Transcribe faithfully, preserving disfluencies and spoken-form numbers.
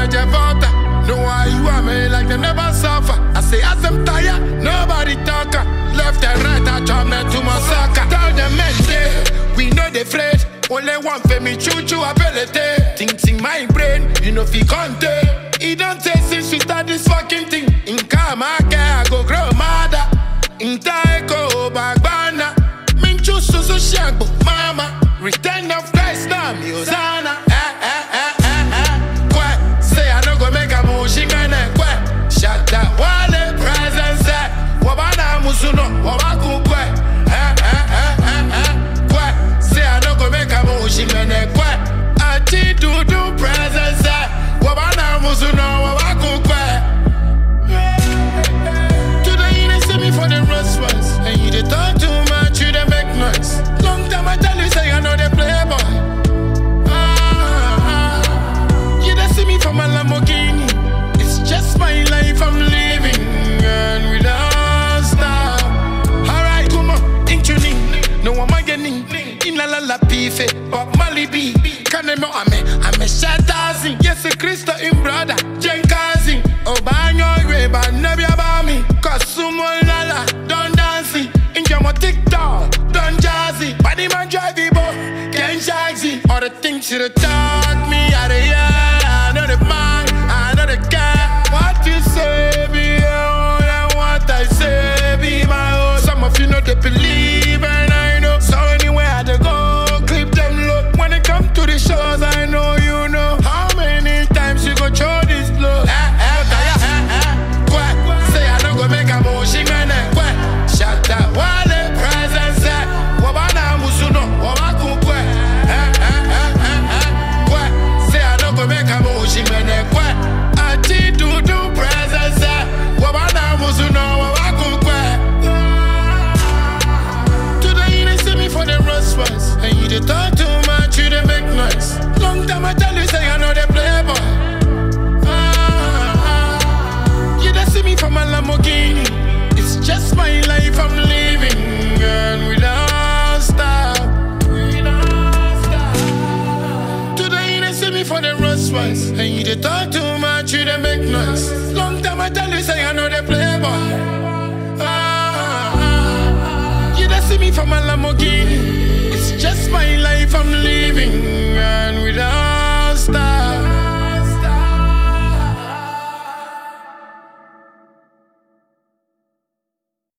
Javota. No why you are me like they never suffer. I say as I'm tired, nobody talker. Left and right, I turn me to my soccer. Tell them men say, we know they afraid. Only one for me, choo choo ability. Things in my brain, you know fi contain. It don't take since we start this fucking thing. In Kamaka, I go grow mother. In Taiko, Bagbana. Min choo so so shank, mama. Return of Christ, now me Hosanna. Shut up, wale presence. Wabana musuno, wabaku kwe. Eh eh eh eh eh. Kwe, say I don't go make a motion mene kwe. Ati do do presence. Wabana musuno, wabaku kwe. Today you dey see me for the rust ones, and you dey talk too much, you dey make noise. Long time I tell you say I know the playboy. Ah, ah. You dey see me for my Lamborghini. Just my life I'm living, and we don't stop. Alright, come on, intuning. No one getting in la la la pife, but Malibi. Can I'm a I'm a shatazing. Yes, a Christo in brother, Jenkazing. Oh, banyo reba, never about me. Cause someone la la, don't dancing. In your TikTok, don't jazzy. Body man drive it, but can't jazzy. All the things you taught me, out of here. I know the mind, I know the guy. What you say, be your own, and what I say, be my own. Some of you know they believe, and I know. So anywhere I go, clip them low. When it come to the shows, I know you know. How many times you go throw this blow? Eh, eh, eh, eh, eh. Quack, say I don't go make a motion, and then quack. Shut up, wale presence, eh. Wabana musuno, wabaku quack. Eh, eh, eh, eh, eh. Quack, say I don't go make a motion, and then quack. Ati do do presence, wabana musuno wabaku kwe. Today you dey see me for the rust ones, and you dey talk too much, you dey make noise. Long time I tell you say I know the playboy. Ah, you dey see me for my Lamborghini. It's just my life I'm living, and we don't stop. We don't stop. Today you dey see me for the rust ones, and you dey talk too